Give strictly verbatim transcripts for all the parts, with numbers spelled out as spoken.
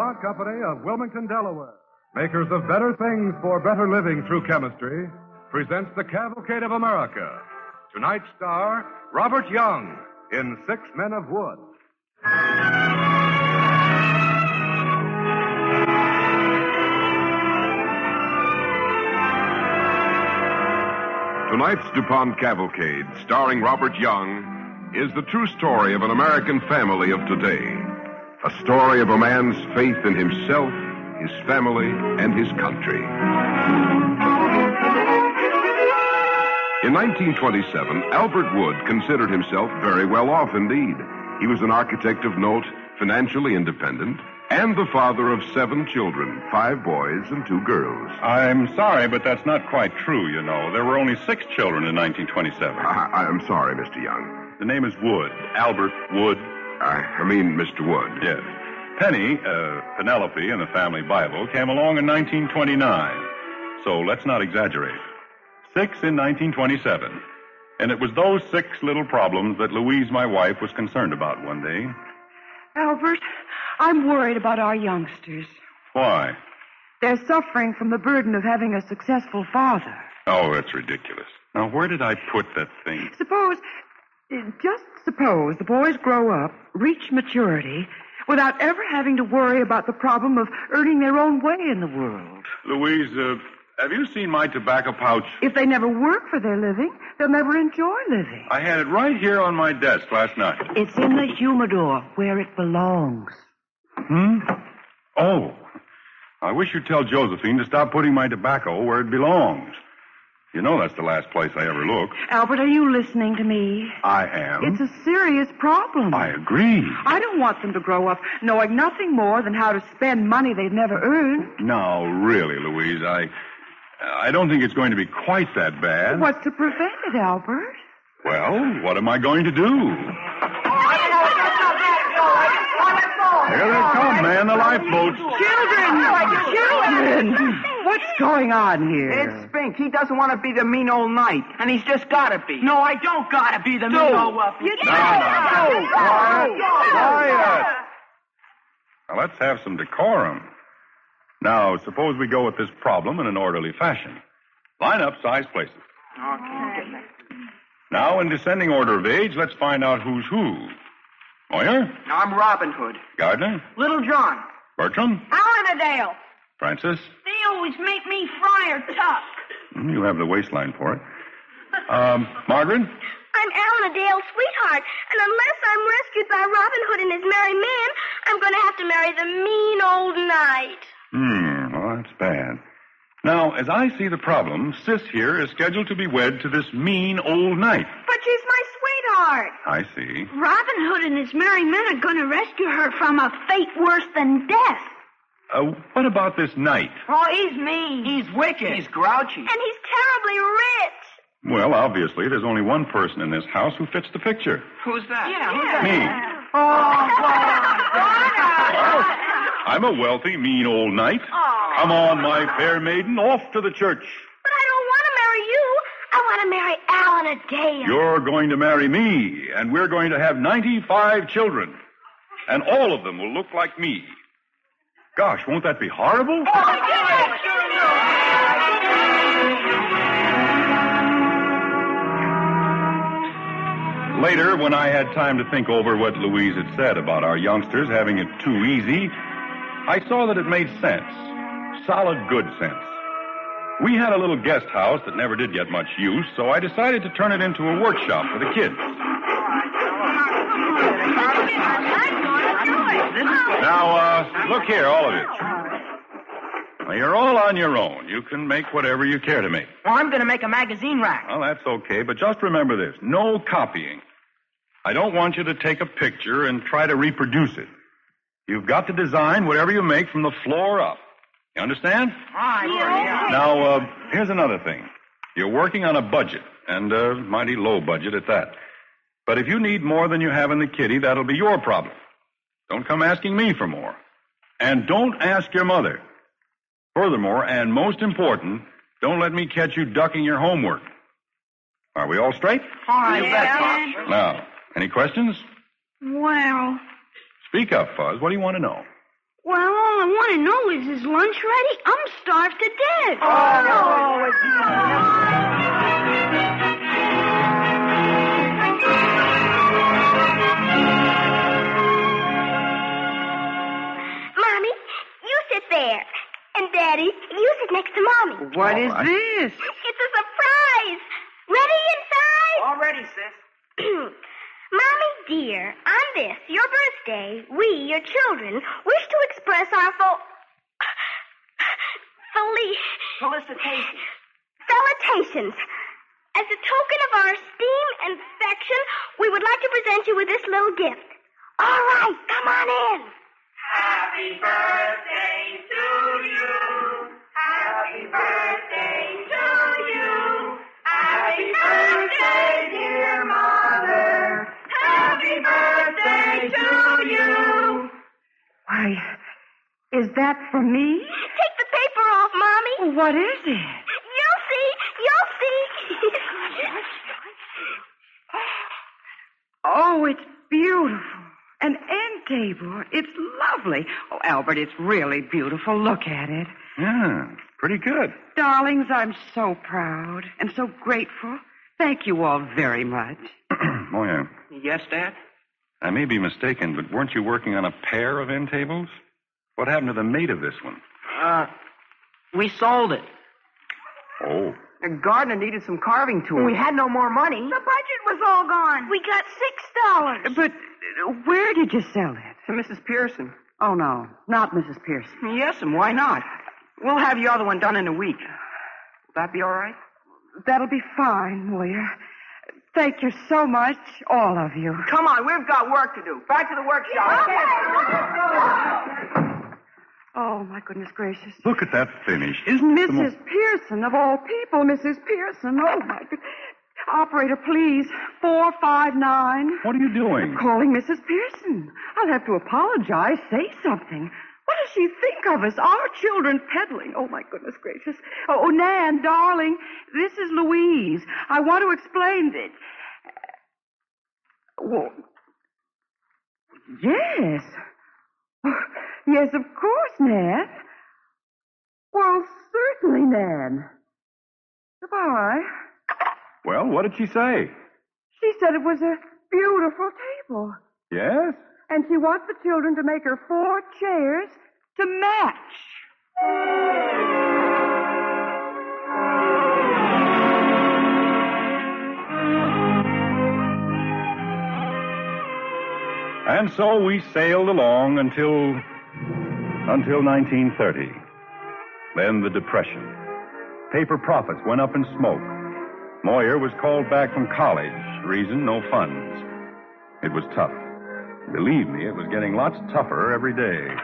DuPont Company of Wilmington, Delaware, makers of better things for better living through chemistry, presents The Cavalcade of America. Tonight's star, Robert Young, in Six Men of Wood. Tonight's DuPont Cavalcade, starring Robert Young, is the true story of an American family of today. A story of a man's faith in himself, his family, and his country. In nineteen twenty-seven, Albert Wood considered himself very well off indeed. He was an architect of note, financially independent, and the father of seven children, five boys and two girls. I'm sorry, but that's not quite true, you know. There were only six children in nineteen twenty-seven. I, I'm sorry, Mister Young. The name is Wood. Albert Wood. I, I mean Mister Wood. Yes. Penny, uh, Penelope in the family Bible, came along in nineteen twenty-nine. So let's not exaggerate. Six in nineteen twenty-seven. And it was those six little problems that Louise, my wife, was concerned about one day. Albert, I'm worried about our youngsters. Why? They're suffering from the burden of having a successful father. Oh, that's ridiculous. Now, where did I put that thing? Suppose, just suppose the boys grow up, reach maturity, without ever having to worry about the problem of earning their own way in the world. Louise, uh, have you seen my tobacco pouch? If they never work for their living, they'll never enjoy living. I had it right here on my desk last night. It's in the humidor, where it belongs. Hmm? Oh. I wish you'd tell Josephine to stop putting my tobacco where it belongs. You know that's the last place I ever look. Albert, are you listening to me? I am. It's a serious problem. I agree. I don't want them to grow up knowing nothing more than how to spend money they've never earned. No, really, Louise, I... I don't think it's going to be quite that bad. What's to prevent it, Albert? Well, what am I going to do? Here they come, man, the lifeboats. Children! Children! What's going on here? It's Spink. He doesn't want to be the mean old knight, and he's just got to be. No, I don't got to be the mean old wuppy. You No, no, no. Quiet. Quiet. Now, let's have some decorum. Now, suppose we go at this problem in an orderly fashion. Line up size places. Okay. Now, in descending order of age, let's find out who's who. Moyer? Now, I'm Robin Hood. Gardner? Little John. Bertram? Alanadale. Francis? They always make me Friar Tuck. Mm, You have the waistline for it. Um, Margaret? I'm Alanadale's sweetheart, and unless I'm rescued by Robin Hood and his merry men, I'm going to have to marry the mean old knight. Hmm, well, that's bad. Now, as I see the problem, Sis here is scheduled to be wed to this mean old knight. But she's my sweetheart. I see. Robin Hood and his merry men are going to rescue her from a fate worse than death. Uh, what about this knight? Oh, he's mean. He's wicked. He's grouchy. And he's terribly rich. Well, obviously, there's only one person in this house who fits the picture. Who's that? Yeah, who's that? Me. Oh, Well, I'm a wealthy, mean old knight. Come on, my fair maiden, off to the church. But I don't want to marry you. I want to marry Alanadale. You're going to marry me, and we're going to have ninety-five children. And all of them will look like me. Gosh, won't that be horrible? Later, when I had time to think over what Louise had said about our youngsters having it too easy, I saw that it made sense. Solid, good sense. We had a little guest house that never did get much use, so I decided to turn it into a workshop for the kids. Now, uh, look here, all of you. Now, you're all on your own. You can make whatever you care to make. Well, I'm going to make a magazine rack. Well, that's okay, but just remember this. No copying. I don't want you to take a picture and try to reproduce it. You've got to design whatever you make from the floor up. You understand? Right, yeah. Now, uh, here's another thing. You're working on a budget, and a mighty low budget at that. But if you need more than you have in the kitty, that'll be your problem. Don't come asking me for more. And don't ask your mother. Furthermore, and most important, don't let me catch you ducking your homework. Are we all straight? Hi, Yeah. Now, any questions? Well, Speak up, Fuzz. What do you want to know? Well, all I want to know is, is lunch ready? I'm starved to death. Oh, no, it's Mommy, you sit there. And Daddy, you sit next to Mommy. What is right. this? It's a surprise. Ready inside? all ready, sis. Mommy dear, on this, your birthday, we, your children, wish to express our full... Feli- Felicitations. felicitations. As a token of our esteem and affection, we would like to present you with this little gift. All right, come on in. Happy birthday to you. Happy birthday to you. Happy birthday, dear Mother. Happy birthday to you. Why, is that for me? Take the paper off, Mommy. What is it? You'll see. You'll see. Oh, it's beautiful. An end table. It's lovely. Oh, Albert, it's really beautiful. Look at it. Yeah, it's pretty good. Darlings, I'm so proud and so grateful. Thank you all very much. Moya, Yes, Dad? I may be mistaken, but weren't you working on a pair of end tables? What happened to the mate of this one? Uh, we sold it. Oh. The gardener needed some carving tools. We had no more money. The budget was all gone. We got six dollars. But uh, where did you sell it? To Missus Pearson. Oh, no, not Missus Pearson. Yes, and why not? We'll have the other one done in a week. Will that be all right? That'll be fine, Moya. Thank you so much, all of you. Come on, we've got work to do. Back to the workshop. Oh, my goodness gracious. Look at that finish. Isn't it the Missus most... Pearson, of all people, Missus Pearson. Oh, my goodness. Operator, please. four five nine. What are you doing? Calling Missus Pearson. I'll have to apologize. Say something. What does she think of us? Our children peddling. Oh, my goodness gracious. Oh, Nan, darling, this is Louise. I want to explain that... Well, yes. Yes, of course, Nan. Well, certainly, Nan. Goodbye. Well, what did she say? She said it was a beautiful table. Yes? And she wants the children to make her four chairs to match. And so we sailed along until... until nineteen thirty. Then the Depression. Paper profits went up in smoke. Moyer was called back from college. Reason, no funds. It was tough. Believe me, it was getting lots tougher every day.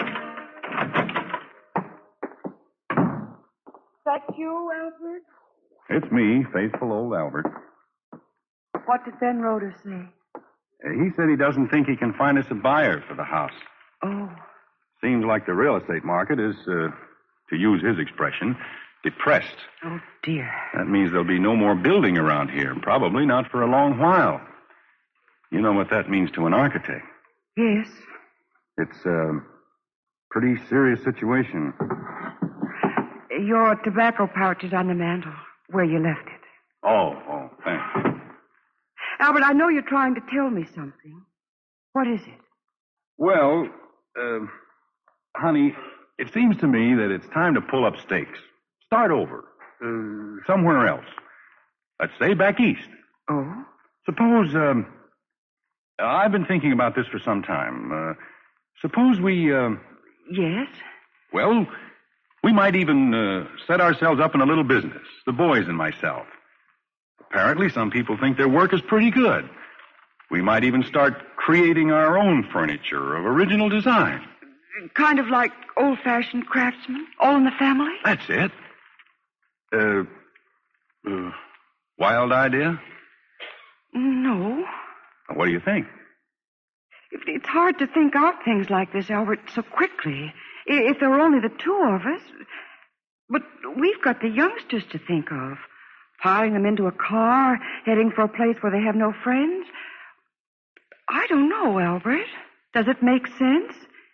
That you, Albert? It's me, faithful old Albert. What did Ben Roder say? He said he doesn't think he can find us a buyer for the house. Oh. Seems like the real estate market is, uh, to use his expression, depressed. Oh, dear. That means there'll be no more building around here. Probably not for a long while. You know what that means to an architect. Yes. It's a pretty serious situation. Your tobacco pouch is on the mantel, where you left it. Oh, oh, thanks. Albert, I know you're trying to tell me something. What is it? Well, uh, honey, it seems to me that it's time to pull up stakes. Start over. Uh, somewhere else. Let's say back east. Oh? Suppose, um, I've been thinking about this for some time. Uh, suppose we, uh, Yes? well, we might even uh, set ourselves up in a little business, the boys and myself. Apparently, some people think their work is pretty good. We might even start creating our own furniture of original design. Kind of like old-fashioned craftsmen, all in the family? That's it. Uh, uh, wild idea? No. What do you think? It- It's hard to think out things like this, Albert, so quickly. I- If there were only the two of us. But we've got the youngsters to think of. Piling them into a car, heading for a place where they have no friends. I don't know, Albert. Does it make sense?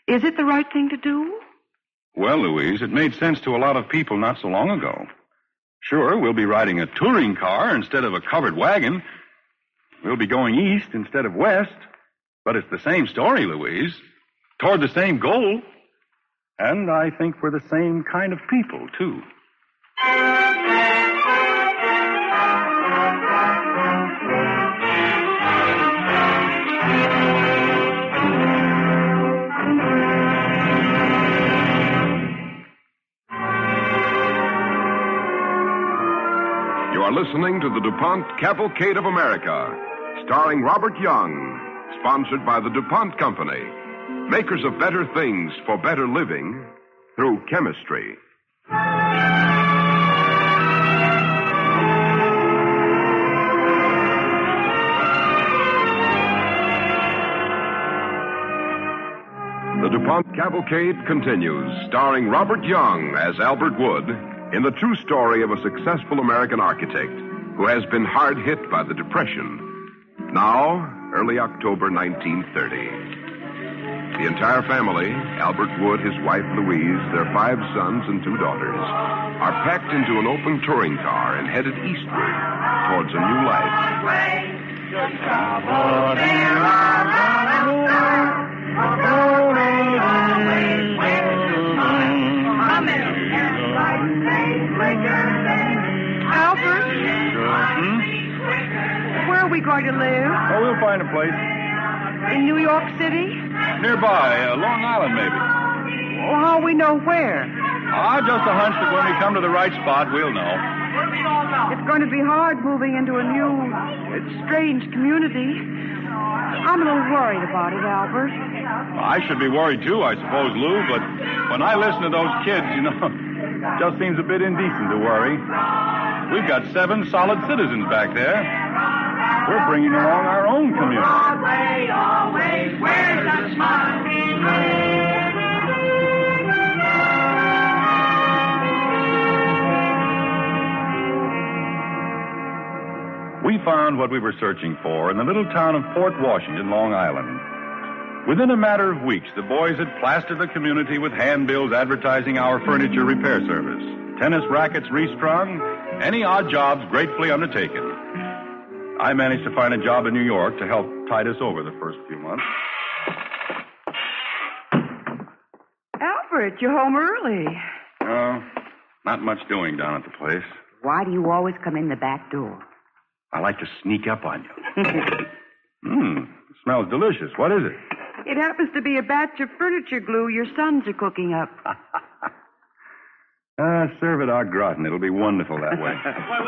Is it the right thing to do? Well, Louise, it made sense to a lot of people not so long ago. Sure, we'll be riding a touring car instead of a covered wagon. We'll be going east instead of west. But it's the same story, Louise. Toward the same goal. And I think we're the same kind of people, too. You are listening to the DuPont Cavalcade of America, starring Robert Young, sponsored by the DuPont Company, makers of better things for better living through chemistry. The DuPont Cavalcade continues, starring Robert Young as Albert Wood, in the true story of a successful American architect who has been hard hit by the Depression. Now, early October nineteen thirty. The entire family, Albert Wood, his wife Louise, their five sons and two daughters, are packed into an open touring car and headed eastward towards a new life. Albert? Hmm? Where are we going to live? Oh, we'll find a place. In New York City? Nearby, uh, Long Island, maybe. Well, how we know where? Ah, just a hunch that when we come to the right spot, we'll know. It's going to be hard moving into a new, uh, strange community. I'm a little worried about it, Albert. I should be worried, too, I suppose, Lou, but when I listen to those kids, you know, it just seems a bit indecent to worry. We've got seven solid citizens back there. We're bringing along our own community. Broadway always wears a smile. We found what we were searching for in the little town of Port Washington, Long Island. Within a matter of weeks, the boys had plastered the community with handbills advertising our furniture repair service. Tennis rackets restrung, any odd jobs gratefully undertaken. I managed to find a job in New York to help tide us over the first few months. Albert, you're home early. Oh, not much doing down at the place. Why do you always come in the back door? I like to sneak up on you. Mmm, it smells delicious. What is it? It happens to be a batch of furniture glue your sons are cooking up. Ah, serve it au gratin. It'll be wonderful that way.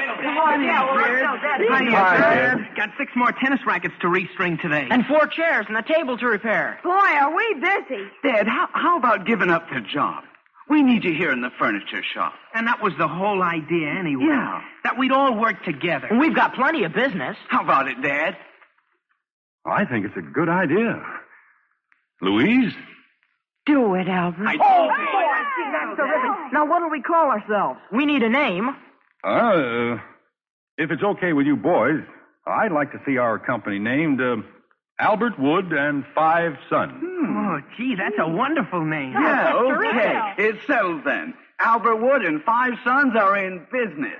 Hi, Dad. Got six more tennis rackets to restring today. And four chairs and a table to repair. Boy, are we busy. Dad, how, how about giving up the job? We need you here in the furniture shop. And that was the whole idea anyway. Yeah. That we'd all work together. And we've got plenty of business. How about it, Dad? I think it's a good idea. Louise? Do it, Albert. I... Oh, that's terrific. Now, what'll we call ourselves? We need a name. Uh, if it's okay with you boys, I'd like to see our company named uh, Albert Wood and Five Sons. Hmm. Oh, gee, that's a wonderful name. Yeah, okay. It's settled then. Albert Wood and Five Sons are in business.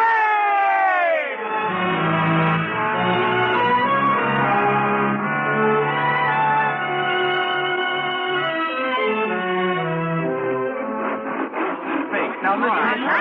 Now, listen.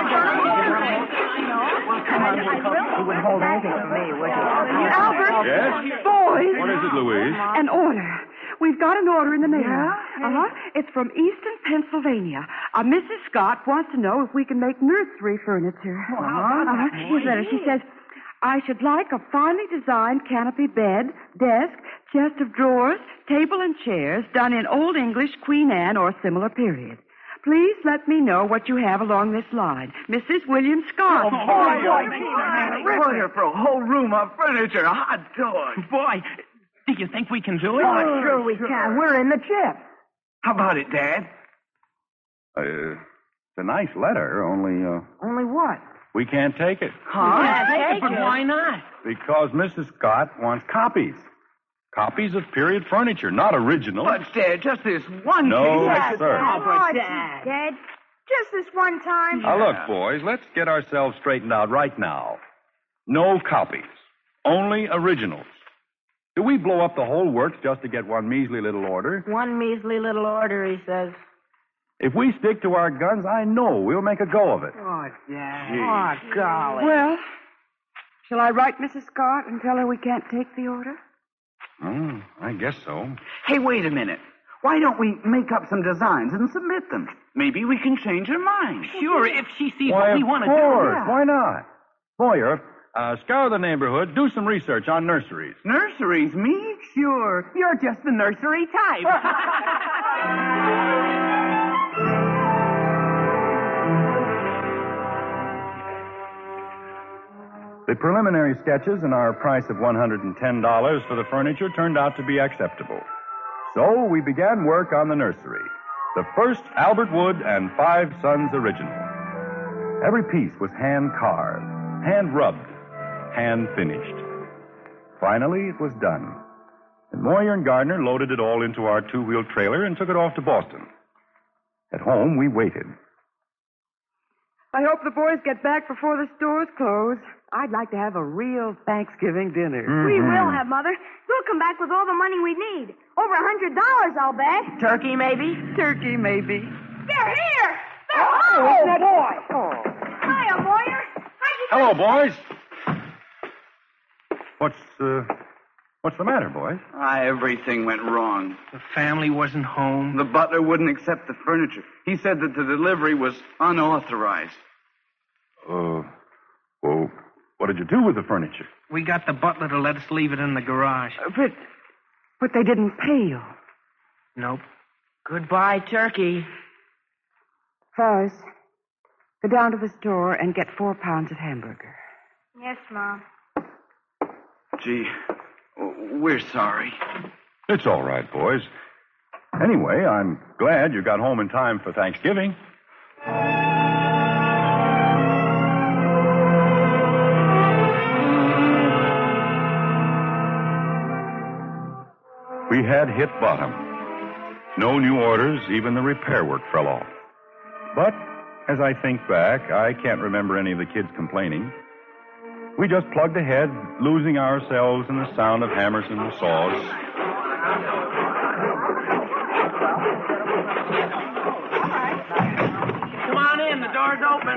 You wouldn't hold anything for me, would you? Albert. Yes? Boys. What is it, Louise? An order. We've got an order in the mail. Yeah? Uh-huh. It's from Easton, Pennsylvania. Uh, Missus Scott wants to know if we can make nursery furniture. Uh-huh. Uh-huh. Here's a letter. She says, I should like a finely designed canopy bed, desk, chest of drawers, table and chairs done in Old English, Queen Anne, or similar period. Please let me know what you have along this line. Missus William Scott. Oh, boy, order for a whole room of furniture. Hot dog. Boy, do you think we can do it? Oh, sure we can. We're in the chip. How about it, Dad? Uh, it's a nice letter, only, uh... Only what? we can't take it. Huh? Yeah, take it, but why not? Because Missus Scott wants copies. Copies of period furniture, not original. But, Dad, just this one No, case. yes, sir. Oh, but Dad. Dad, just this one time. Now, look, boys, let's get ourselves straightened out right now. No copies. Only originals. Do we blow up the whole works just to get one measly little order? One measly little order, he says. If we stick to our guns, I know we'll make a go of it. Oh, Dad. Oh, golly. Well, shall I write Missus Scott and tell her we can't take the order? Oh, I guess so. Hey, wait a minute. Why don't we make up some designs and submit them? Maybe we can change her mind. Sure, if she sees Why, what we of want to do. course. Yeah. Why not? Boyer, uh, scour the neighborhood, do some research on nurseries. Nurseries, me? Sure. You're just the nursery type. The preliminary sketches and our price of one hundred ten dollars for the furniture turned out to be acceptable. So we began work on the nursery, the first Albert Wood and Five Sons original. Every piece was hand-carved, hand-rubbed, hand-finished. Finally, it was done. And Moyer and Gardner loaded it all into our two-wheel trailer and took it off to Boston. At home, we waited. I hope the boys get back before the stores close. I'd like to have a real Thanksgiving dinner. Mm-hmm. We will have, Mother. We'll come back with all the money we need. Over a hundred dollars, I'll bet. Turkey, maybe? Turkey, maybe. They're here. They're Oh, home. it's that boy. Oh. Hiya, Moyer. How'd you Hello, boys. What's, uh, what's the matter, boys? Ah, everything went wrong. The family wasn't home. The butler wouldn't accept the furniture. He said that the delivery was unauthorized. Uh, well, what did you do with the furniture? We got the butler to let us leave it in the garage. But, but they didn't pay you. Nope. Goodbye, turkey. Fuzz, go down to the store and get four pounds of hamburger. Yes, Mom. Gee, we're sorry. It's all right, boys. Anyway, I'm glad you got home in time for Thanksgiving. We had hit bottom. No new orders, even the repair work fell off. But as I think back, I can't remember any of the kids complaining. We just plugged ahead, losing ourselves in the sound of hammers and saws. Come on in. The door's open.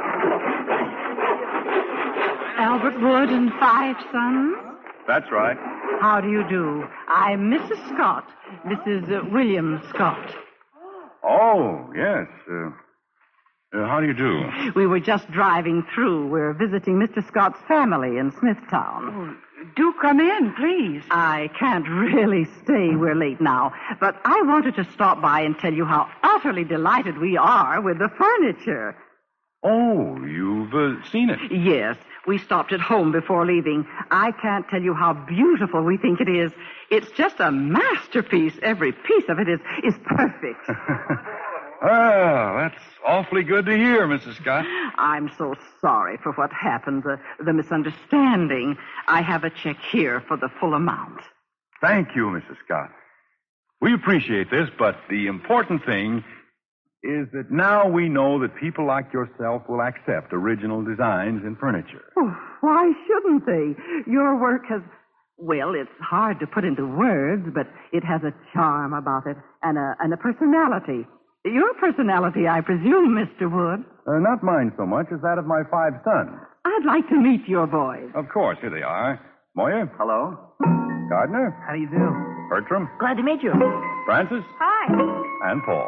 Albert Wood and Five Sons? That's right. How do you do? I'm Missus Scott. This is uh, William Scott. Oh, yes. Uh, uh, how do you do? We were just driving through. We're visiting Mister Scott's family in Smithtown. Do come in, please. I can't really stay. We're late now. But I wanted to stop by and tell you how utterly delighted we are with the furniture. Oh, you've uh, seen it. Yes. We stopped at home before leaving. I can't tell you how beautiful we think it is. It's just a masterpiece. Every piece of it is, is perfect. Well, that's awfully good to hear, Missus Scott. I'm so sorry for what happened, the, the misunderstanding. I have a check here for the full amount. Thank you, Missus Scott. We appreciate this, but the important thing is that now we know that people like yourself will accept original designs in furniture. Oh, why shouldn't they? Your work has, well, it's hard to put into words, but it has a charm about it and a, and a personality. Your personality, I presume, Mister Wood. Uh, not mine so much as that of my five sons. I'd like to meet your boys. Of course, here they are. Moyer. Hello. Gardner. How do you do? Bertram. Glad to meet you. Francis. Hi. And Paul.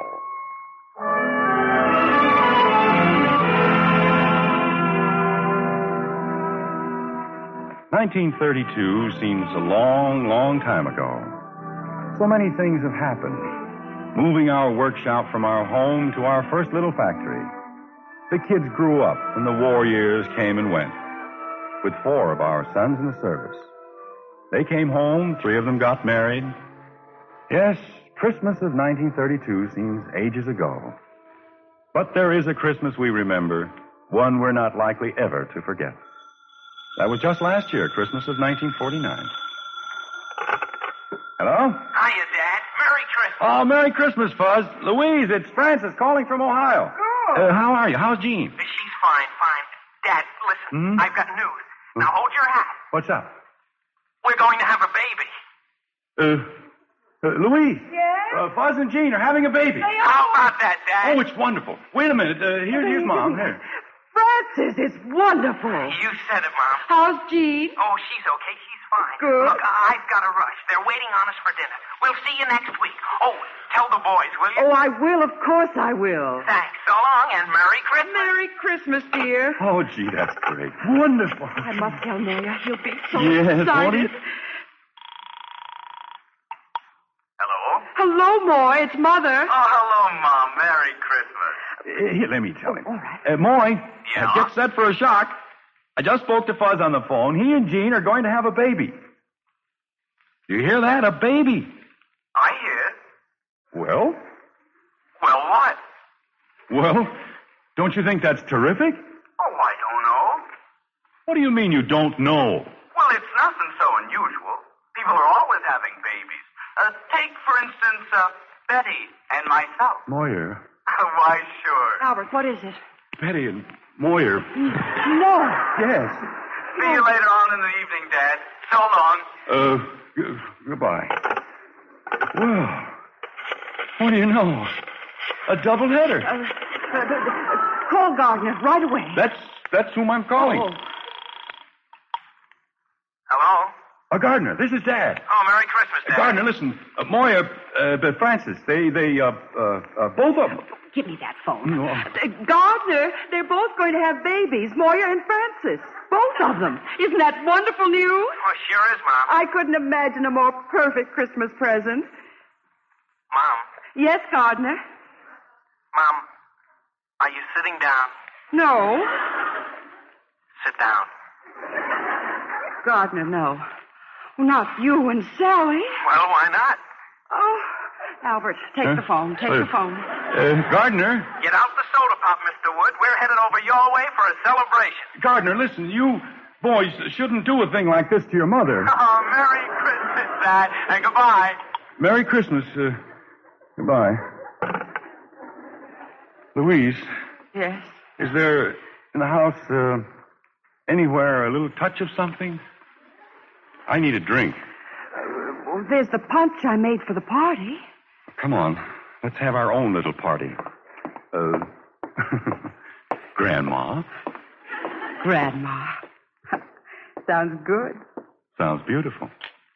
nineteen thirty-two seems a long, long time ago. So many things have happened. Moving our workshop from our home to our first little factory. The kids grew up and the war years came and went. With four of our sons in the service. They came home, three of them got married. Yes, Christmas of nineteen thirty-two seems ages ago. But there is a Christmas we remember, one we're not likely ever to forget. That was just last year, Christmas of nineteen forty-nine. Hello? Hiya, Dad. Merry Christmas. Oh, Merry Christmas, Fuzz. Louise, it's Francis calling from Ohio. Oh. Uh, how are you? How's Jean? She's fine, fine. Dad, listen. Hmm? I've got news. Now hold your hat. What's up? We're going to have a baby. Uh, uh Louise. Yes? Uh, Fuzz and Jean are having a baby. How about that, Dad? Oh, it's wonderful. Wait a minute. Uh, here's, here's Mom. Here. Francis, it's wonderful. You said it, Mom. How's Jean? Oh, she's okay. She's fine. Good. Look, I- I've got to rush. They're waiting on us for dinner. We'll see you next week. Oh, tell the boys, will you? Oh, I will. Of course I will. Thanks. So long, and Merry Christmas. Merry Christmas, dear. Oh, gee, that's great. Wonderful. I must tell Moya. He'll be so Yes, excited. won't he? Hello? Hello, Moy. It's Mother. Oh, hello, Mom. Merry Christmas. Uh, here, let me tell him. All right. Uh, Moy, Yeah? uh, get set for a shock. I just spoke to Fuzz on the phone. He and Jean are going to have a baby. Do you hear that? A baby. I hear. Well? Well, what? Well, don't you think that's terrific? Oh, I don't know. What do you mean you don't know? Well, it's nothing so unusual. People are always having babies. Uh, take, for instance, uh, Betty and myself. Moyer. Why, sure. Albert, what is it? Betty and Moyer. No. Yes. See you later on in the evening, Dad. So long. Uh, g- goodbye. Well, what do you know? A doubleheader. Uh, uh, uh, call Gardner right away. That's that's whom I'm calling. Oh. Hello? Uh, Gardner, this is Dad. Oh, Merry Christmas, Dad. Uh, Gardner, listen. Uh, Moyer, uh, uh, Francis, they, they, uh, uh, uh, both of them. Give me that phone. No. Uh, Gardner, they're both going to have babies, Moya and Francis. Both of them. Isn't that wonderful news? Oh, sure is, Mom. I couldn't imagine a more perfect Christmas present. Mom. Yes, Gardner? Mom, are you sitting down? No. Sit down. Gardner, no. Well, not you and Sally. Well, why not? Oh, Albert, take Huh? the phone. Take Uh, the phone. Uh, Gardner. Get out the soda pop, Mister Wood. We're headed over your way for a celebration. Gardner, listen. You boys shouldn't do a thing like this to your mother. Oh, Merry Christmas, Dad, and goodbye. Merry Christmas. Uh, goodbye. Louise, Yes. is there in the house uh, anywhere a little touch of something? I need a drink. Well, there's the punch I made for the party. Come on. Let's have our own little party. Uh, Grandma. Grandma. Sounds good. Sounds beautiful.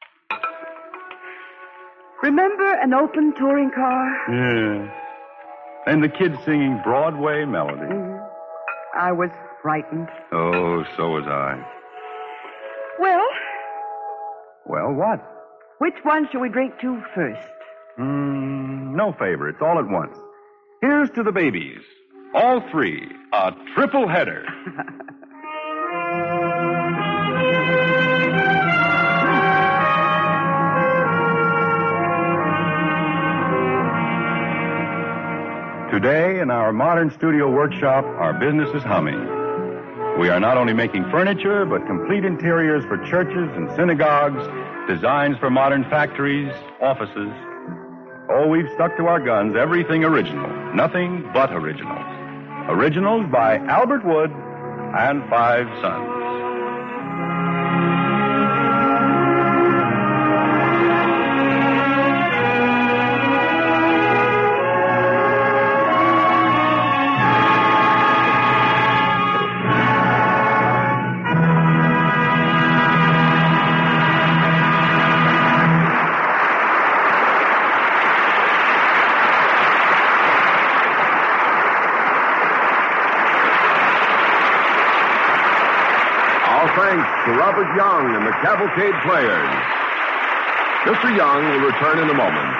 Remember an open touring car? Yeah. And the kids singing Broadway melody. Mhm. I was frightened. Oh, so was I. Well, Well, what? which one shall we drink to first? Mm, no favorites, all at once. Here's to the babies. All three. A triple header. Today, in our modern studio workshop, our business is humming. We are not only making furniture, but complete interiors for churches and synagogues, designs for modern factories, offices. Oh, we've stuck to our guns, everything original, nothing but originals. Originals by Albert Wood and Five Sons. Thanks to Robert Young and the Cavalcade Players. Mister Young will return in a moment.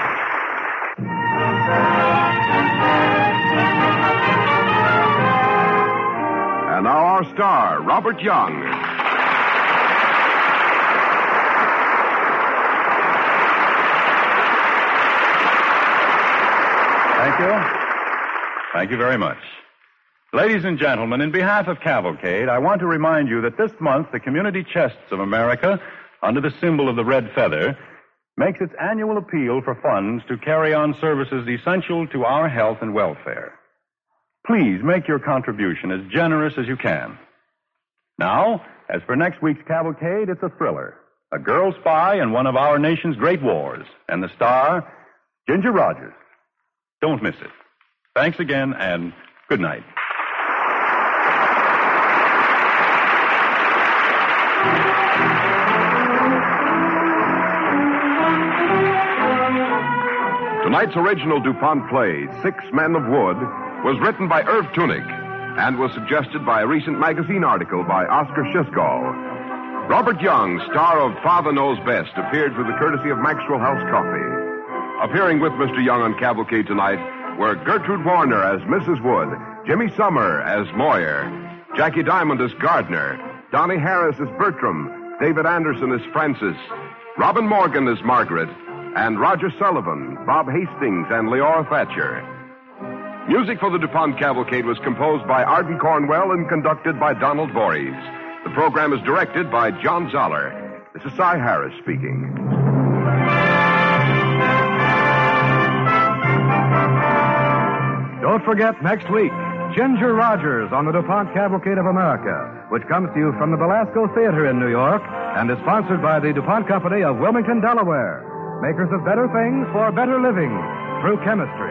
And now our star, Robert Young. Thank you. Thank you very much. Ladies and gentlemen, in behalf of Cavalcade, I want to remind you that this month the Community Chests of America, under the symbol of the red feather, makes its annual appeal for funds to carry on services essential to our health and welfare. Please make your contribution as generous as you can. Now, as for next week's cavalcade, it's a thriller. A girl spy in one of our nation's great wars. And the star, Ginger Rogers. Don't miss it. Thanks again, and good night. Tonight's original DuPont play, Six Men of Wood, was written by Irv Tunick and was suggested by a recent magazine article by Oscar Schisgall. Robert Young, star of Father Knows Best, appeared through the courtesy of Maxwell House Coffee. Appearing with Mister Young on Cavalcade tonight were Gertrude Warner as Missus Wood, Jimmy Summer as Moyer, Jackie Diamond as Gardner, Donnie Harris as Bertram, David Anderson as Francis, Robin Morgan as Margaret, and Roger Sullivan, Bob Hastings, and Leora Thatcher. Music for the DuPont Cavalcade was composed by Arden Cornwell and conducted by Donald Voorhees. The program is directed by John Zoller. This is Cy Harris speaking. Don't forget next week, Ginger Rogers on the DuPont Cavalcade of America, which comes to you from the Belasco Theater in New York and is sponsored by the DuPont Company of Wilmington, Delaware, makers of better things for better living through chemistry.